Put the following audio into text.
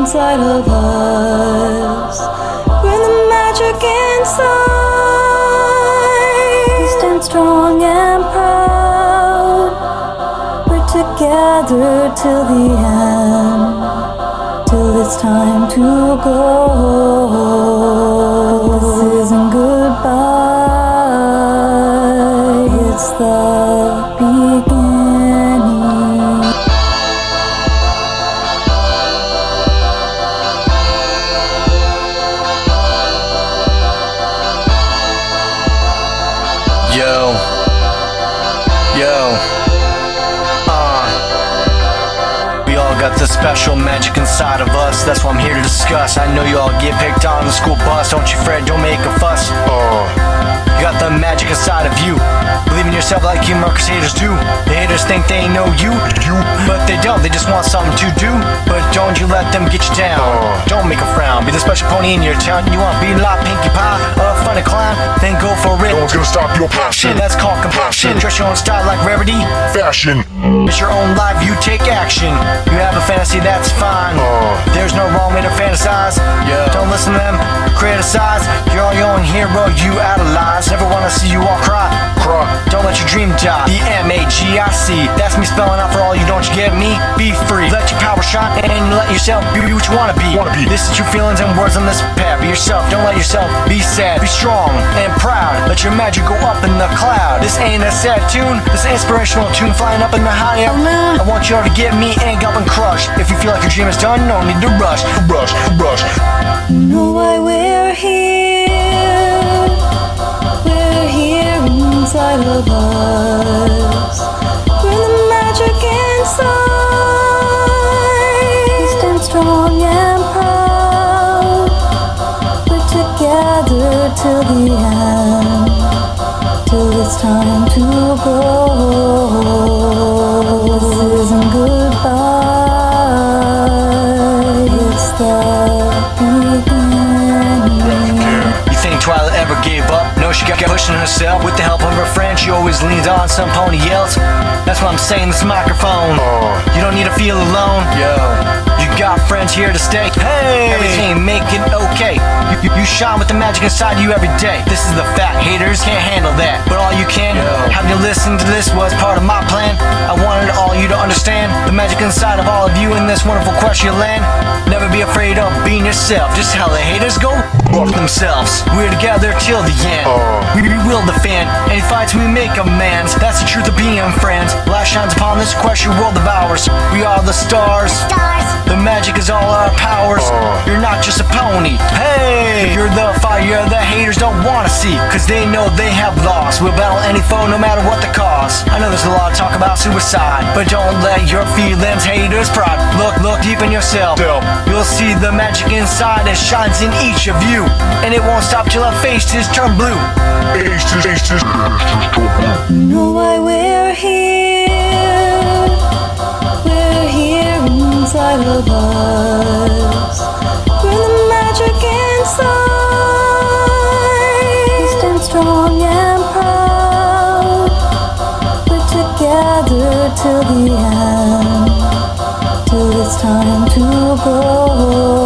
inside of us. We're the magic inside. We stand strong and proud. We're together till the end, till it's time to go. This isn't goodbye, it's the beginning. We all got the special magic inside of us. That's what I'm here to discuss. I know you all get picked on the school bus. Don't you fret, don't make a fuss. You got the magic inside of you. Believe in yourself like you Marcus haters do. The haters think they know you, but they don't. They just want something to do. But don't you let them get you down. Don't make a frown. Be the special pony in your town. You want to be like Pinkie Pie, a funny clown? Then go for it. No one's gonna stop your passion. That's called compassion. Dress your own style like rarity. Fashion. It's your own life, you take action. You have a fantasy, that's fine. There's no wrong way to fantasize. Don't listen to them criticize. You're all your own hero, you idolize. Never wanna see you all cry. Don't let your dream die. The MAGIC. That's me spelling out for all you, don't you get me? Be free, let your power shine, and let yourself be what you wanna be. This is your feelings and words on this pad. Be yourself, don't let yourself be sad. Be strong and proud. Let your magic go up in the cloud. This ain't a sad tune, this inspirational tune flying up in the high air. I want you all to get me and up and crush. If you feel like your dream is done, no need to rush. You know why we're here. We're here inside of us. We're the magic inside. We stand strong and proud. We're together till the end, till it's time to go. This isn't goodbye, it's the beginning. You think Twilight ever gave up? No, she got pushing herself. With the help of her friend, she always leans on some pony else. That's why I'm saying this microphone. You don't need to feel alone. You got friends here to stay. Hey, everything make it okay. You shine with the magic inside you every day. This is the fact. Haters can't handle that, but all you can. Having you listen to this was part of my plan. I wanted all you to understand the magic inside of all of you in this wonderful Crushia land. Never be afraid of being yourself. Just how the haters go fuck themselves. We're together till the end. We will defend any fights, we make amends. That's the truth of being friends. Light shines upon this Crushia world of ours. We are the stars. The magic is all our powers. You're not just a pony. Hey, you're the fire the haters don't wanna see, cause they know they have lost. We'll battle any foe no matter what the cost. I know there's a lot of talk about suicide, but don't let your feelings, haters, pride. Look deep in yourself. You'll see the magic inside that shines in each of you, and it won't stop till our faces turn blue. You know why we're here. We're here inside of us. We're the magic inside. We stand strong and proud. We're together till the end, till it's time to go.